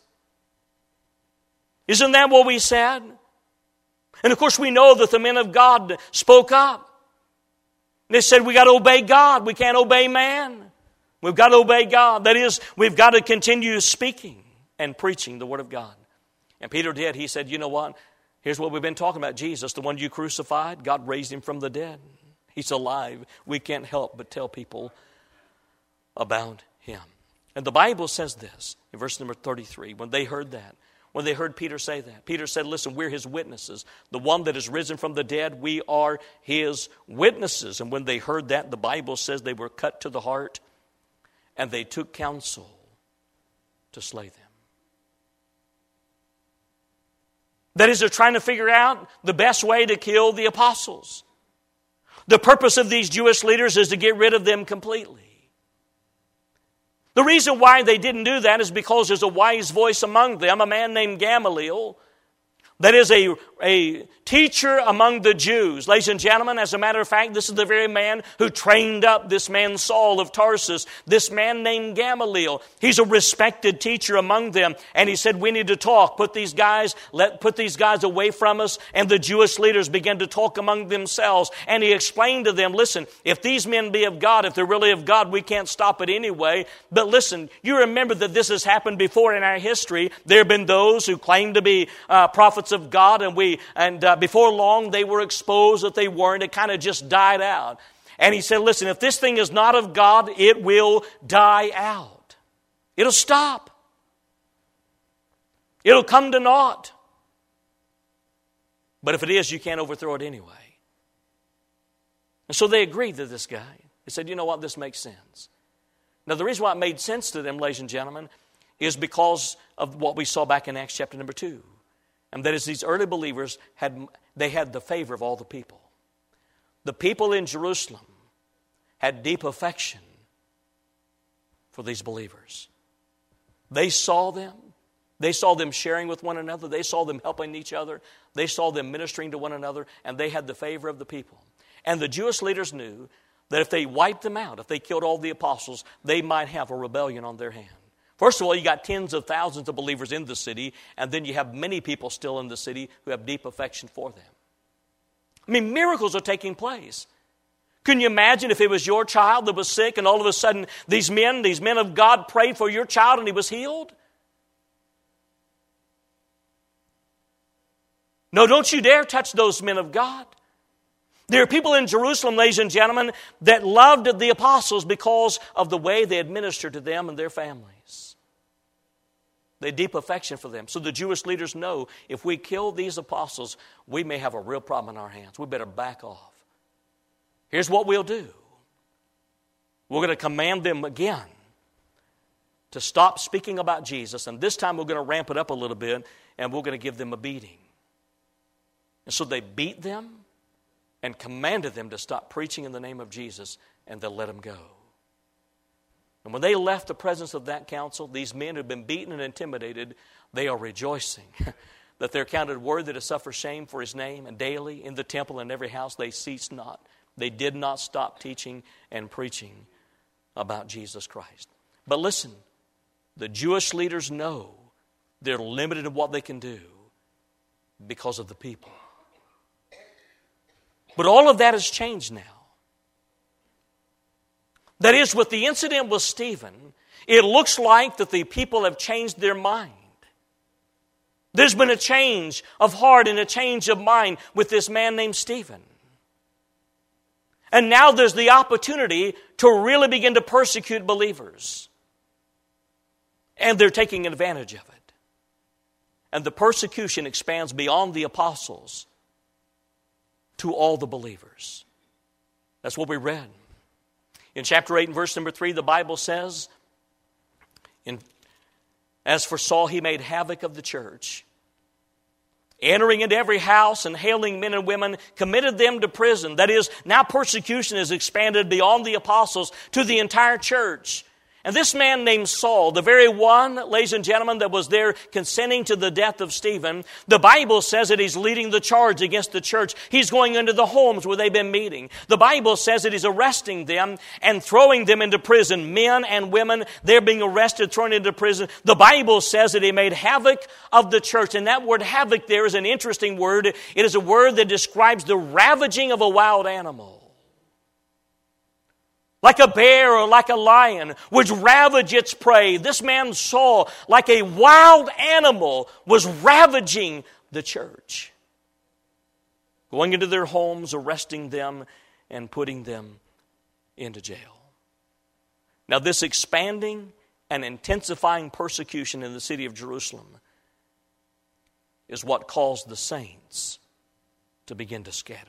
Isn't that what we said?" And of course we know that the men of God spoke up. They said, "We got to obey God. We can't obey man. We've got to obey God." That is, we've got to continue speaking and preaching the word of God. And Peter did. He said, "You know what? Here's what we've been talking about. Jesus, the one you crucified, God raised him from the dead. He's alive. We can't help but tell people about him." And the Bible says this in verse number thirty-three. When they heard that, when they heard Peter say that, Peter said, "Listen, we're his witnesses. The one that is risen from the dead, we are his witnesses." And when they heard that, the Bible says they were cut to the heart, and they took counsel to slay them. That is, they're trying to figure out the best way to kill the apostles. The purpose of these Jewish leaders is to get rid of them completely. The reason why they didn't do that is because there's a wise voice among them, a man named Gamaliel, that is a, a teacher among the Jews. Ladies and gentlemen, as a matter of fact, this is the very man who trained up this man Saul of Tarsus, this man named Gamaliel. He's a respected teacher among them. And he said, "We need to talk. Put these guys, let put these guys away from us." And the Jewish leaders began to talk among themselves. And he explained to them, "Listen, if these men be of God, if they're really of God, we can't stop it anyway. But listen, you remember that this has happened before in our history. There have been those who claim to be uh, prophets of God, and we and uh, before long they were exposed that they weren't. It kind of just died out." And he said, "Listen, if this thing is not of God, it will die out. It'll stop. It'll come to naught. But if it is, you can't overthrow it anyway." And so they agreed to this guy. They said, "You know what? This makes sense." Now, the reason why it made sense to them, ladies and gentlemen, is because of what we saw back in Acts chapter number two. And that is, these early believers had they had the favor of all the people. The people in Jerusalem had deep affection for these believers. They saw them. They saw them sharing with one another. They saw them helping each other. They saw them ministering to one another. And they had the favor of the people. And the Jewish leaders knew that if they wiped them out, if they killed all the apostles, they might have a rebellion on their hand. First of all, you got tens of thousands of believers in the city, and then you have many people still in the city who have deep affection for them. I mean, miracles are taking place. Can you imagine if it was your child that was sick, and all of a sudden these men, these men of God prayed for your child and he was healed? No, don't you dare touch those men of God. There are people in Jerusalem, ladies and gentlemen, that loved the apostles because of the way they administered to them and their families. They had deep affection for them. So the Jewish leaders know if we kill these apostles, we may have a real problem in our hands. We better back off. Here's what we'll do. We're going to command them again to stop speaking about Jesus. And this time we're going to ramp it up a little bit, and we're going to give them a beating. And so they beat them and commanded them to stop preaching in the name of Jesus, and they'll let them go. And when they left the presence of that council, these men who had been beaten and intimidated, they are rejoicing that they're counted worthy to suffer shame for his name, and daily in the temple and every house they ceased not. They did not stop teaching and preaching about Jesus Christ. But listen, the Jewish leaders know they're limited in what they can do because of the people. But all of that has changed now. That is, with the incident with Stephen, it looks like that the people have changed their mind. There's been a change of heart and a change of mind with this man named Stephen. And now there's the opportunity to really begin to persecute believers. And they're taking advantage of it. And the persecution expands beyond the apostles to all the believers. That's what we read. In chapter eight and verse number three, the Bible says, in, as for Saul, he made havoc of the church, entering into every house and hailing men and women, committed them to prison. That is, now persecution is expanded beyond the apostles to the entire church. And this man named Saul, the very one, ladies and gentlemen, that was there consenting to the death of Stephen, the Bible says that he's leading the charge against the church. He's going into the homes where they've been meeting. The Bible says that he's arresting them and throwing them into prison. Men and women, they're being arrested, thrown into prison. The Bible says that he made havoc of the church. And that word havoc there is an interesting word. It is a word that describes the ravaging of a wild animal. Like a bear or like a lion, which ravage its prey. This man Saul, like a wild animal, was ravaging the church. Going into their homes, arresting them, and putting them into jail. Now this expanding and intensifying persecution in the city of Jerusalem is what caused the saints to begin to scatter.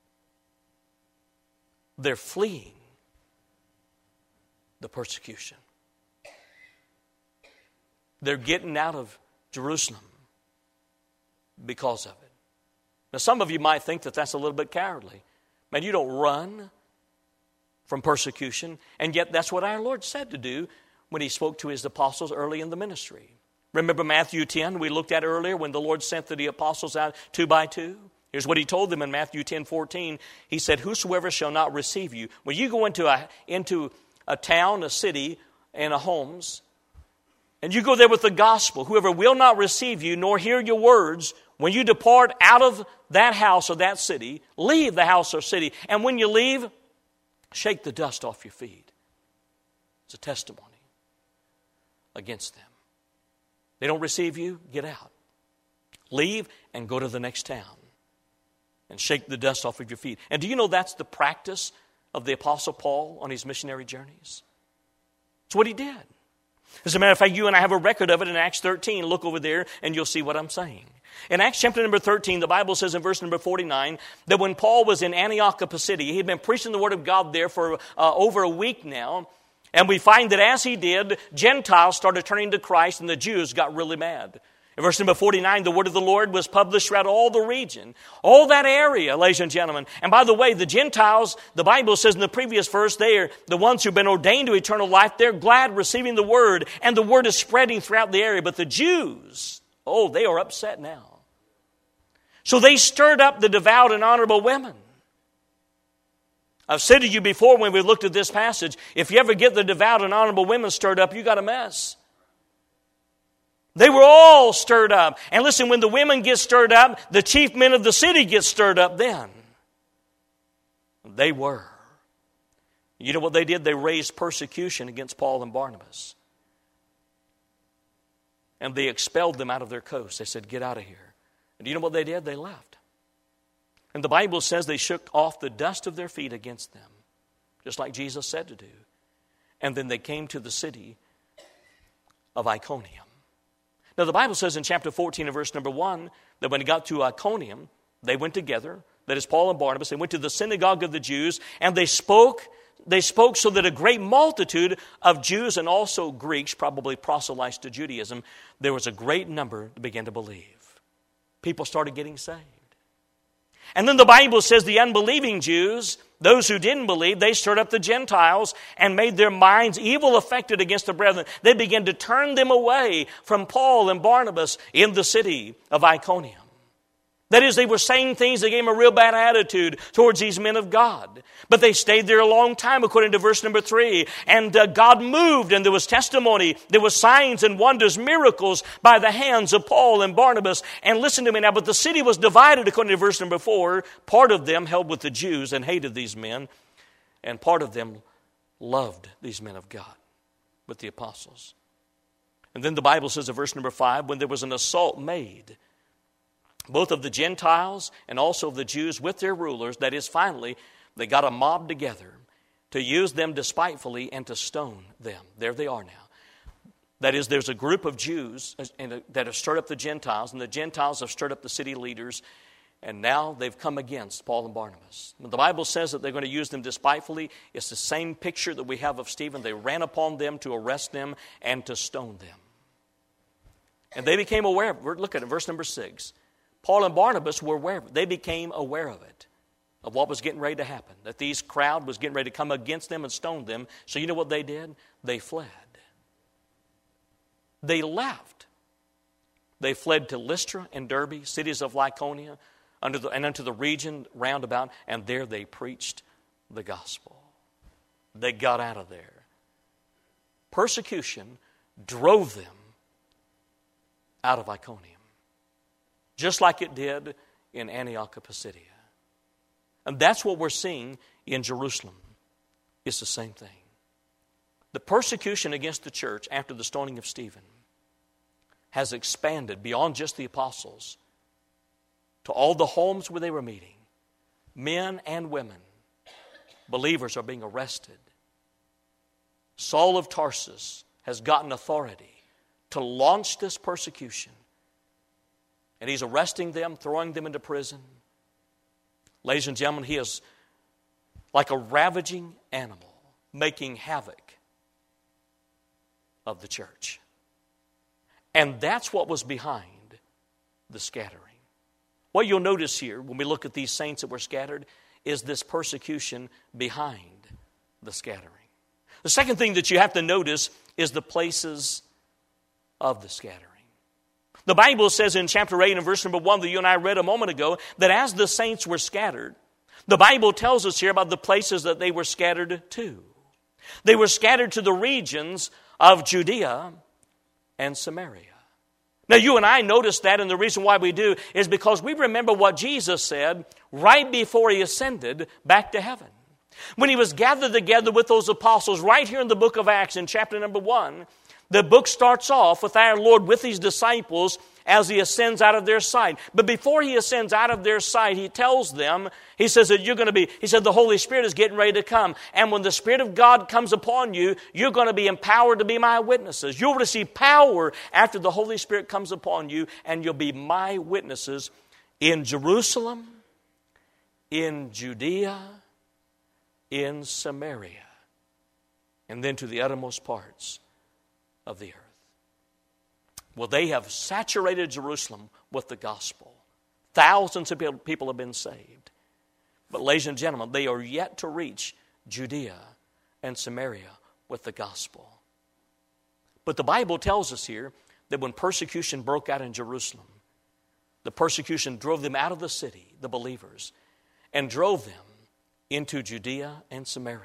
They're fleeing the persecution. They're getting out of Jerusalem because of it. Now some of you might think that that's a little bit cowardly. Man, you don't run from persecution, and yet that's what our Lord said to do when He spoke to His apostles early in the ministry. Remember Matthew ten, we looked at earlier when the Lord sent the apostles out two by two? Here's what He told them in Matthew ten fourteen. He said, whosoever shall not receive you. When you go into a, into a town, a city, and a homes, and you go there with the gospel, whoever will not receive you nor hear your words, when you depart out of that house or that city, leave the house or city, and when you leave, shake the dust off your feet. It's a testimony against them. They don't receive you, get out. Leave and go to the next town and shake the dust off of your feet. And do you know that's the practice of the Apostle Paul on his missionary journeys? It's what he did. As a matter of fact, you and I have a record of it in Acts thirteen. Look over there and you'll see what I'm saying. In Acts chapter number thirteen, the Bible says in verse number forty-nine that when Paul was in Antioch of Pisidia, he had been preaching the word of God there for uh, over a week now. And we find that as he did, Gentiles started turning to Christ and the Jews got really mad. In verse number forty-nine, the word of the Lord was published throughout all the region, all that area, ladies and gentlemen. And by the way, the Gentiles, the Bible says in the previous verse, they are the ones who've been ordained to eternal life. They're glad receiving the word, and the word is spreading throughout the area. But the Jews, oh, they are upset now. So they stirred up the devout and honorable women. I've said to you before when we looked at this passage, if you ever get the devout and honorable women stirred up, you got a mess. They were all stirred up. And listen, when the women get stirred up, the chief men of the city get stirred up then. They were. You know what they did? They raised persecution against Paul and Barnabas. And they expelled them out of their coast. They said, get out of here. And you know what they did? They left. And the Bible says they shook off the dust of their feet against them, just like Jesus said to do. And then they came to the city of Iconium. Now, the Bible says in chapter fourteen and verse number one that when it got to Iconium, they went together, that is Paul and Barnabas, they went to the synagogue of the Jews, and they spoke, they spoke so that a great multitude of Jews and also Greeks, probably proselytes to Judaism, there was a great number that began to believe. People started getting saved. And then the Bible says the unbelieving Jews, those who didn't believe, they stirred up the Gentiles and made their minds evil affected against the brethren. They began to turn them away from Paul and Barnabas in the city of Iconium. That is, they were saying things that gave them a real bad attitude towards these men of God. But they stayed there a long time, according to verse number three. And uh, God moved, and there was testimony. There were signs and wonders, miracles by the hands of Paul and Barnabas. And listen to me now, but the city was divided, according to verse number four. Part of them held with the Jews and hated these men. And part of them loved these men of God with the apostles. And then the Bible says in verse number five, when there was an assault made, both of the Gentiles and also of the Jews with their rulers, that is, finally, they got a mob together to use them despitefully and to stone them. There they are now. That is, there's a group of Jews that have stirred up the Gentiles, and the Gentiles have stirred up the city leaders, and now they've come against Paul and Barnabas. When the Bible says that they're going to use them despitefully, it's the same picture that we have of Stephen. They ran upon them to arrest them and to stone them. And they became aware of it. Look at it, verse number six. Paul and Barnabas were aware of it. They became aware of it, of what was getting ready to happen, that these crowd was getting ready to come against them and stone them. So you know what they did? They fled. They left. They fled to Lystra and Derbe, cities of Lycaonia, under the, and unto the region round about, and there they preached the gospel. They got out of there. Persecution drove them out of Iconium, just like it did in Antioch of Pisidia. And that's what we're seeing in Jerusalem. It's the same thing. The persecution against the church after the stoning of Stephen has expanded beyond just the apostles to all the homes where they were meeting. Men and women, believers, are being arrested. Saul of Tarsus has gotten authority to launch this persecution. And he's arresting them, throwing them into prison. Ladies and gentlemen, he is like a ravaging animal, making havoc of the church. And that's what was behind the scattering. What you'll notice here when we look at these saints that were scattered is this persecution behind the scattering. The second thing that you have to notice is the places of the scattering. The Bible says in chapter eight and verse number one that you and I read a moment ago that as the saints were scattered, the Bible tells us here about the places that they were scattered to. They were scattered to the regions of Judea and Samaria. Now you and I notice that, and the reason why we do is because we remember what Jesus said right before he ascended back to heaven. When he was gathered together with those apostles right here in the book of Acts in chapter number one, the book starts off with our Lord with his disciples as he ascends out of their sight. But before he ascends out of their sight, he tells them, he says that you're going to be, he said the Holy Spirit is getting ready to come. And when the Spirit of God comes upon you, you're going to be empowered to be my witnesses. You'll receive power after the Holy Spirit comes upon you, and you'll be my witnesses in Jerusalem, in Judea, in Samaria, and then to the uttermost parts of the earth. Well, they have saturated Jerusalem with the gospel. Thousands of people have been saved. But ladies and gentlemen, they are yet to reach Judea and Samaria with the gospel. But the Bible tells us here that when persecution broke out in Jerusalem, the persecution drove them out of the city, the believers, and drove them into Judea and Samaria,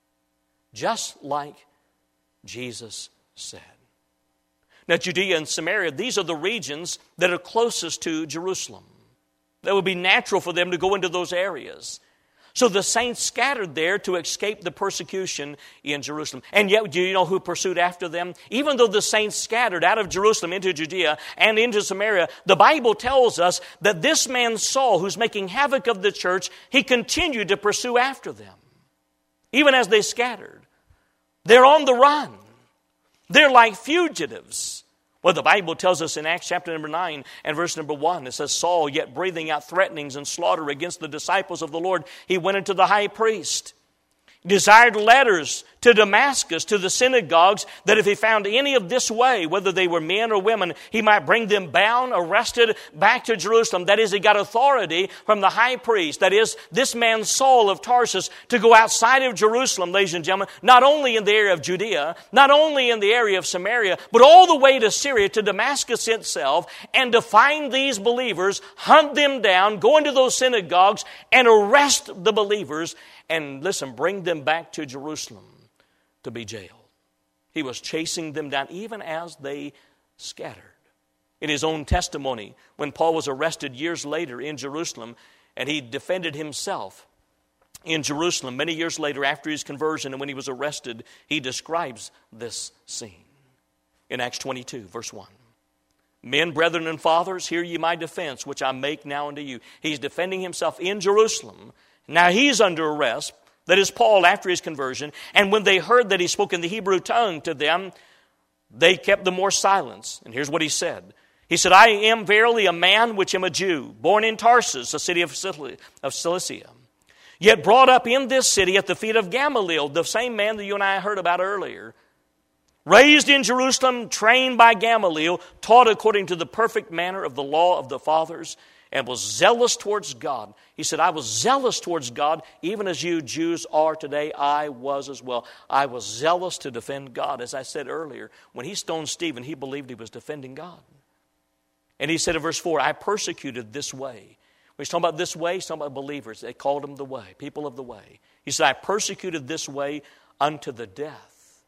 just like Jesus said. Now, Judea and Samaria, these are the regions that are closest to Jerusalem. That would be natural for them to go into those areas. So the saints scattered there to escape the persecution in Jerusalem. And yet, do you know who pursued after them? Even though the saints scattered out of Jerusalem into Judea and into Samaria, the Bible tells us that this man Saul, who's making havoc of the church, he continued to pursue after them. Even as they scattered. They're on the run. They're like fugitives. Well, the Bible tells us in Acts chapter number nine and verse number one, it says, Saul, yet breathing out threatenings and slaughter against the disciples of the Lord, he went into the high priest, desired letters to Damascus, to the synagogues, that if he found any of this way, whether they were men or women, he might bring them bound, arrested, back to Jerusalem. That is, he got authority from the high priest. That is, this man Saul of Tarsus, to go outside of Jerusalem, ladies and gentlemen, not only in the area of Judea, not only in the area of Samaria, but all the way to Syria, to Damascus itself, and to find these believers, hunt them down, go into those synagogues, and arrest the believers, and listen, bring them back to Jerusalem to be jailed. He was chasing them down even as they scattered. In his own testimony, when Paul was arrested years later in Jerusalem, and he defended himself in Jerusalem many years later after his conversion, and when he was arrested, he describes this scene. in Acts twenty-two, verse one. Men, brethren, and fathers, hear ye my defense, which I make now unto you. He's defending himself in Jerusalem. Now he's under arrest. That is Paul after his conversion. And when they heard that he spoke in the Hebrew tongue to them, they kept the more silence. And here's what he said. He said, I am verily a man which am a Jew, born in Tarsus, a city of Cilicia, yet brought up in this city at the feet of Gamaliel, the same man that you and I heard about earlier. Raised in Jerusalem, trained by Gamaliel, taught according to the perfect manner of the law of the fathers, and was zealous towards God. He said, I was zealous towards God, even as you Jews are today. I was as well. I was zealous to defend God. As I said earlier, when he stoned Stephen, he believed he was defending God. And he said in verse four, I persecuted this way. When he's talking about this way, he's talking about believers. They called him the way, people of the way. He said, I persecuted this way unto the death.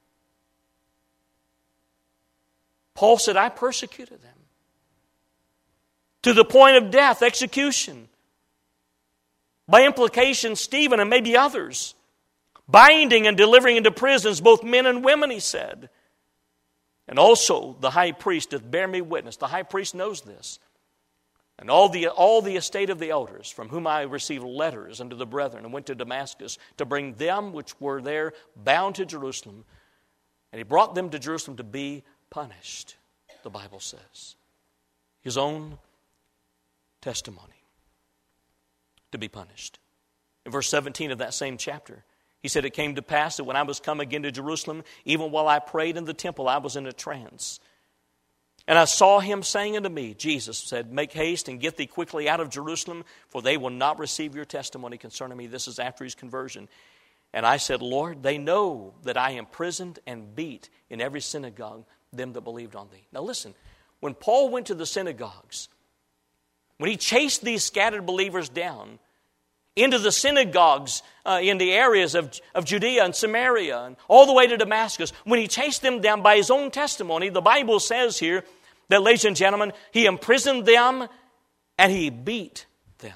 Paul said, I persecuted them. To the point of death, execution. By implication, Stephen and maybe others. Binding and delivering into prisons both men and women, he said. And also the high priest doth bear me witness. The high priest knows this. And all the, all the estate of the elders, from whom I received letters unto the brethren, and went to Damascus to bring them which were there bound to Jerusalem. And he brought them to Jerusalem to be punished, the Bible says. His own testimony to be punished. In verse seventeen of that same chapter, he said, it came to pass that when I was come again to Jerusalem, even while I prayed in the temple, I was in a trance. And I saw him saying unto me, Jesus said, make haste and get thee quickly out of Jerusalem, for they will not receive your testimony concerning me. This is after his conversion. And I said, Lord, they know that I imprisoned and beat in every synagogue them that believed on thee. Now listen, when Paul went to the synagogues, when he chased these scattered believers down into the synagogues uh, in the areas of, of Judea and Samaria and all the way to Damascus, when he chased them down by his own testimony, the Bible says here that, ladies and gentlemen, he imprisoned them and he beat them.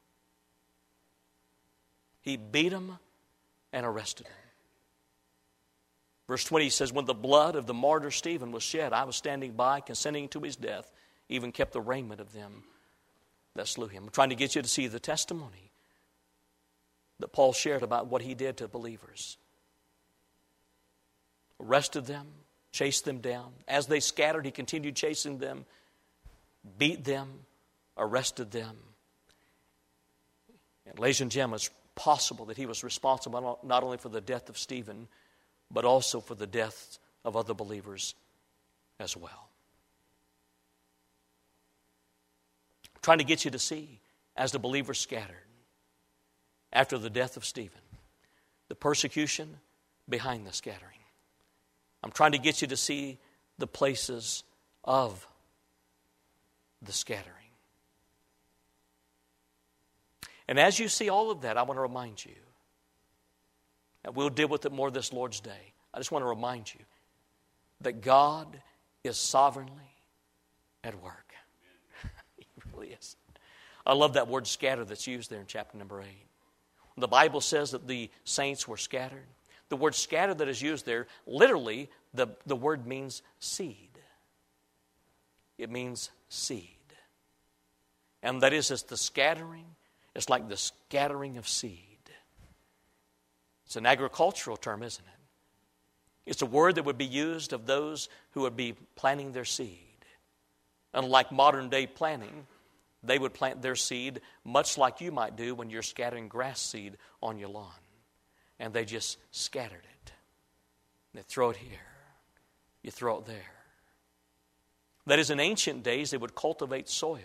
He beat them and arrested them. Verse twenty says, when the blood of the martyr Stephen was shed, I was standing by, consenting to his death, even kept the raiment of them that slew him. I'm trying to get you to see the testimony that Paul shared about what he did to believers. Arrested them, chased them down. As they scattered, he continued chasing them, beat them, arrested them. And ladies and gentlemen, it's possible that he was responsible not only for the death of Stephen, but also for the death of other believers as well. I'm trying to get you to see, as the believers scattered, after the death of Stephen, the persecution behind the scattering. I'm trying to get you to see the places of the scattering. And as you see all of that, I want to remind you, and we'll deal with it more this Lord's Day. I just want to remind you that God is sovereignly at work. He really is. I love that word scatter that's used there in chapter number eight. The Bible says that the saints were scattered. The word scatter that is used there, literally, the, the word means seed. It means seed. And that is, it's the scattering. It's like the scattering of seed. It's an agricultural term, isn't it? It's a word that would be used of those who would be planting their seed. Unlike modern day planting, they would plant their seed much like you might do when you're scattering grass seed on your lawn. And they just scattered it. They throw it here. You throw it there. That is, in ancient days, they would cultivate soil.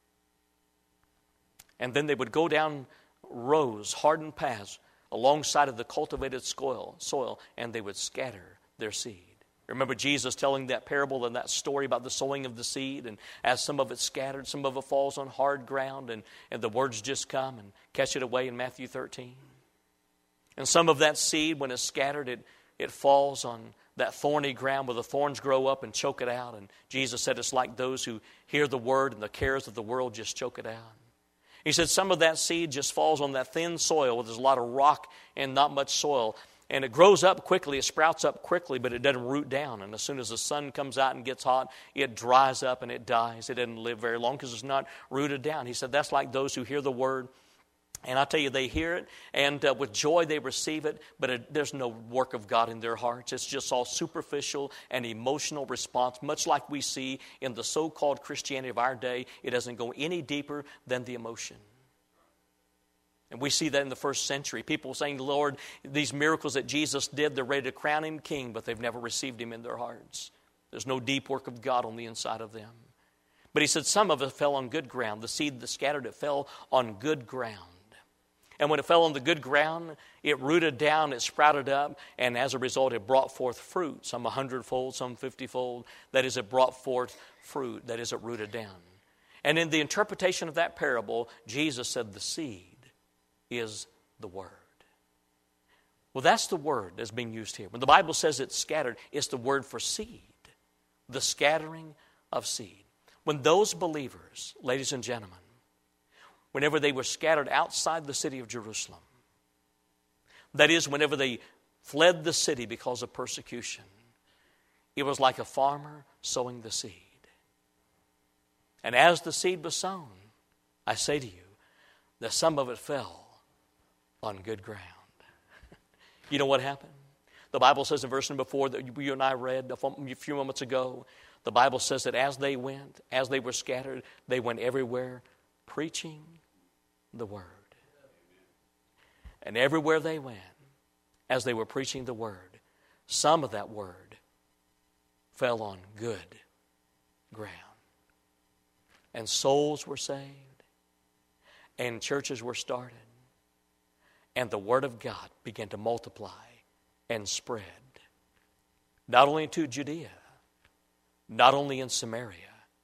And then they would go down rows, hardened paths, alongside of the cultivated soil, soil, and they would scatter their seed. Remember Jesus telling that parable and that story about the sowing of the seed, and as some of it scattered, some of it falls on hard ground, and, and the words just come and catch it away in Matthew thirteen. And some of that seed, when it's scattered, it, it falls on that thorny ground where the thorns grow up and choke it out. And Jesus said it's like those who hear the word and the cares of the world just choke it out. He said some of that seed just falls on that thin soil where there's a lot of rock and not much soil. And it grows up quickly, it sprouts up quickly, but it doesn't root down. And as soon as the sun comes out and gets hot, it dries up and it dies. It doesn't live very long because it's not rooted down. He said that's like those who hear the word. And I tell you, they hear it, and uh, with joy they receive it, but it, there's no work of God in their hearts. It's just all superficial and emotional response, much like we see in the so-called Christianity of our day. It doesn't go any deeper than the emotion. And we see that in the first century. People saying, Lord, these miracles that Jesus did, they're ready to crown him king, but they've never received him in their hearts. There's no deep work of God on the inside of them. But he said some of it fell on good ground. The seed that scattered it fell on good ground. And when it fell on the good ground, it rooted down, it sprouted up, and as a result, it brought forth fruit, some a hundredfold, some fiftyfold. That is, it brought forth fruit. That is, it rooted down. And in the interpretation of that parable, Jesus said the seed is the word. Well, that's the word that's being used here. When the Bible says it's scattered, it's the word for seed, the scattering of seed. When those believers, ladies and gentlemen, whenever they were scattered outside the city of Jerusalem, that is, whenever they fled the city because of persecution, it was like a farmer sowing the seed. And as the seed was sown, I say to you that some of it fell on good ground. You know what happened? The Bible says in verse number four that you and I read a few moments ago, the Bible says that as they went, as they were scattered, they went everywhere preaching the word. And everywhere they went, as they were preaching the word, some of that word fell on good ground. And souls were saved, and churches were started, and the word of God began to multiply and spread, not only into Judea, not only in Samaria,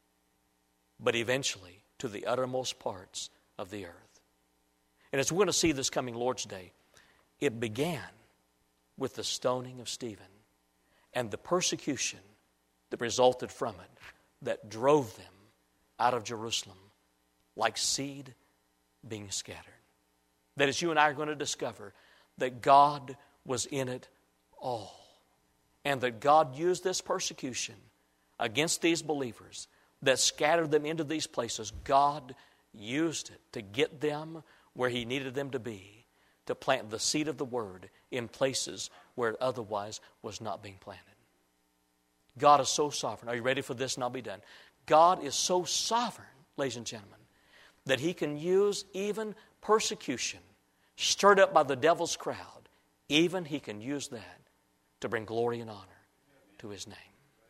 but eventually to the uttermost parts of the earth. And as we're going to see this coming Lord's Day, it began with the stoning of Stephen and the persecution that resulted from it that drove them out of Jerusalem like seed being scattered. That is, you and I are going to discover that God was in it all. And that God used this persecution against these believers that scattered them into these places. God used it to get them where He needed them to be, to plant the seed of the Word in places where it otherwise was not being planted. God is so sovereign. Are you ready for this? And I'll be done. God is so sovereign, ladies and gentlemen, that He can use even persecution stirred up by the devil's crowd. Even He can use that to bring glory and honor to His name.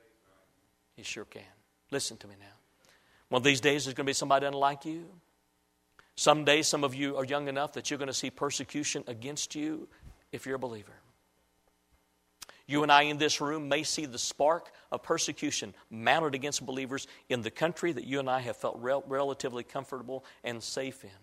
He sure can. Listen to me now. One of these days there's going to be somebody unlike you. Someday some of you are young enough that you're going to see persecution against you if you're a believer. You and I in this room may see the spark of persecution mounted against believers in the country that you and I have felt rel- relatively comfortable and safe in.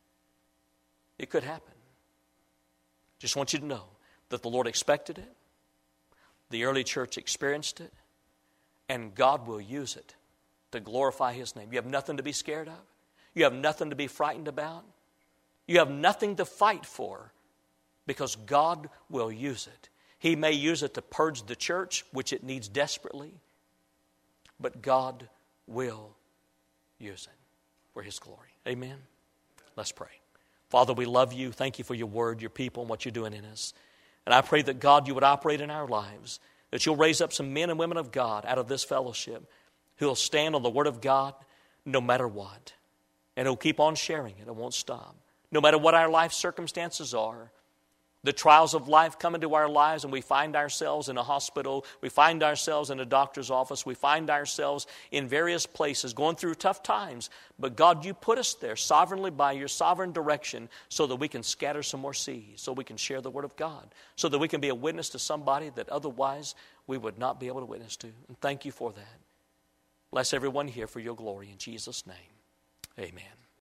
It could happen. Just want you to know that the Lord expected it, the early church experienced it, and God will use it to glorify His name. You have nothing to be scared of. You have nothing to be frightened about. You have nothing to fight for because God will use it. He may use it to purge the church, which it needs desperately, but God will use it for His glory. Amen? Let's pray. Father, we love You. Thank You for Your word, Your people, and what You're doing in us. And I pray that, God, You would operate in our lives, that You'll raise up some men and women of God out of this fellowship who will stand on the Word of God no matter what. And who'll keep on sharing it and won't stop. No matter what our life circumstances are, the trials of life come into our lives and we find ourselves in a hospital, we find ourselves in a doctor's office, we find ourselves in various places going through tough times. But God, You put us there sovereignly by Your sovereign direction so that we can scatter some more seeds, so we can share the Word of God, so that we can be a witness to somebody that otherwise we would not be able to witness to. And thank You for that. Bless everyone here for Your glory in Jesus' name. Amen.